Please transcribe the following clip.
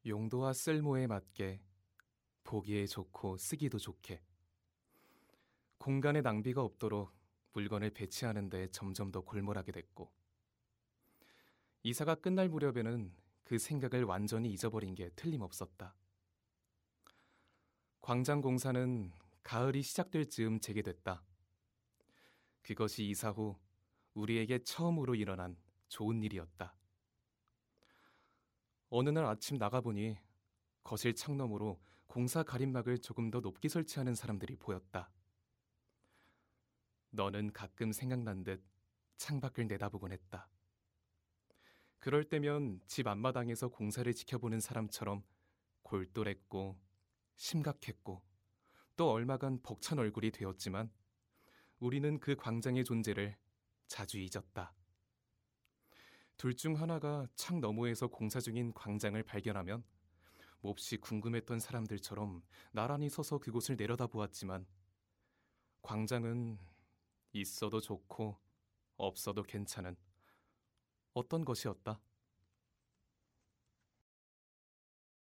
용도와 쓸모에 맞게 보기에 좋고 쓰기도 좋게 공간의 낭비가 없도록 물건을 배치하는 데 점점 더 골몰하게 됐고 이사가 끝날 무렵에는 그 생각을 완전히 잊어버린 게 틀림없었다. 광장 공사는 가을이 시작될 즈음 재개됐다. 그것이 이사 후 우리에게 처음으로 일어난 좋은 일이었다. 어느 날 아침 나가보니 거실 창너머로 공사 가림막을 조금 더 높게 설치하는 사람들이 보였다. 너는 가끔 생각난 듯 창밖을 내다보곤 했다. 그럴 때면 집 앞마당에서 공사를 지켜보는 사람처럼 골똘했고 심각했고 또 얼마간 벅찬 얼굴이 되었지만 우리는 그 광장의 존재를 자주 잊었다. 둘 중 하나가 창 너머에서 공사 중인 광장을 발견하면 몹시 궁금했던 사람들처럼 나란히 서서 그곳을 내려다보았지만 광장은 있어도 좋고 없어도 괜찮은 어떤 것이었다.